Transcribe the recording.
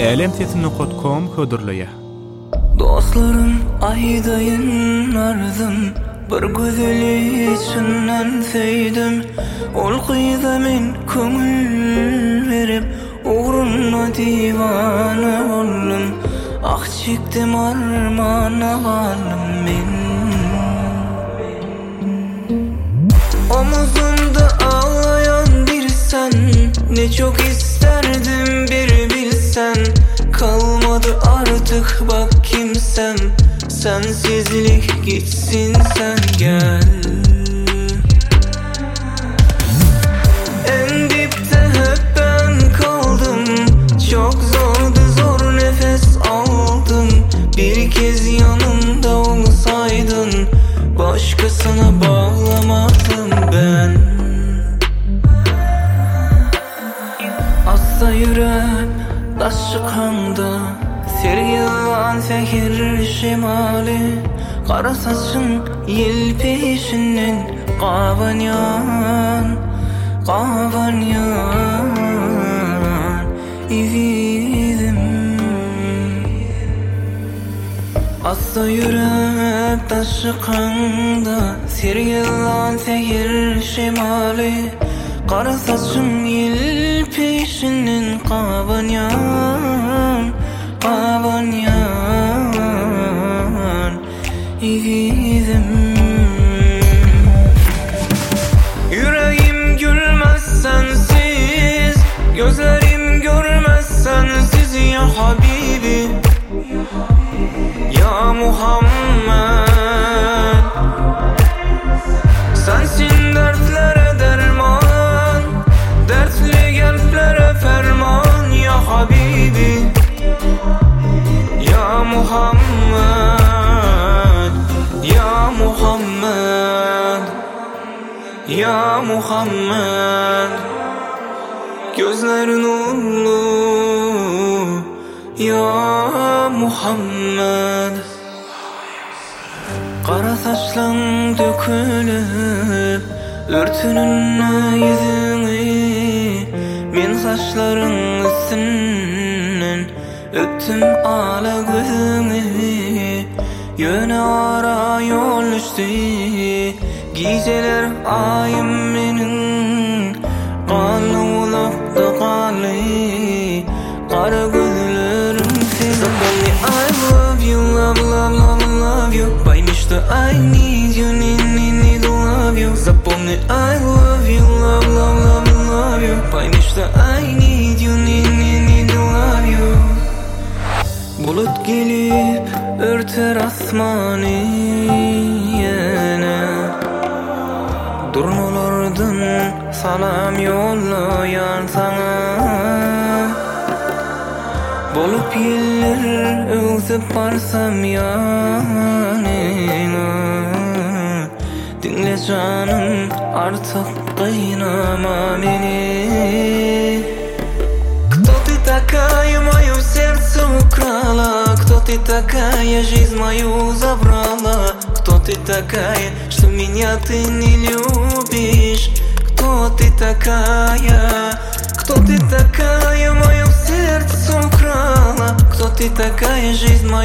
alemtetini.com hödürleýär. Dostlarım aýdaýyn ardım, bir gözeli içinden seýdim. Ol gyýda men köngül berip, uğruna divana boldum. Ah çekdim armana galym men. Omuzumda ağlayan bir sen, ne çok isterdim bir bilsen. Kalmadı artık bak kimsem, sensizlik gitsin sen gel. En dipte hep ben kaldım, çok zordu zor nefes aldım. Bir kez yanımda olsaydın, başkasına bağlamazdım ben. Assa yürek taşıkanda, sergilan sehir şemali. Kara saçın yel peşinden qabanyan, qabanyan ividim. Assa yürek taşıkanda, sergilan sehir şemali. Kara saçın yel peşinden qabanyan, qabanyan ividim. Yüreğim gülmez sensiz, gözlerim görmez sensiz ya Habibi, ya Muhammed. Sensin dertlere derman, dertli kalplere ferman ya Habibi, ya Muhammed, ya Muhammed, ya Muhammed. Gözlerin nurlu ya Muhammed. Kara saçlan dökülüp örtünün yüzüni, men saçların üstünden öptüm ala gözüni. Yöne ara yol düştü, geceler ayım menin, kanlı ulakta kalı, kara gözlerim senin. Zapomni I love you, love, love, love, love you. Пойми, что I need you, need to love you. Запомни I love you, love, love, love, love you. Пойми, что I need you, need to love you. Bulut gelip örter asmanı yine, durmalardan salam yollayan sana. Bolup yeller özüp barsam yanına, dinle canım artık kıynama beni. Кто ты такая, мое сердце украла? Кто ты такая, жизнь мою забрала? Кто ты такая, что меня ты не любишь? Кто ты такая? Кто ты такая, мое сердце украла? Кто ты такая, жизнь мою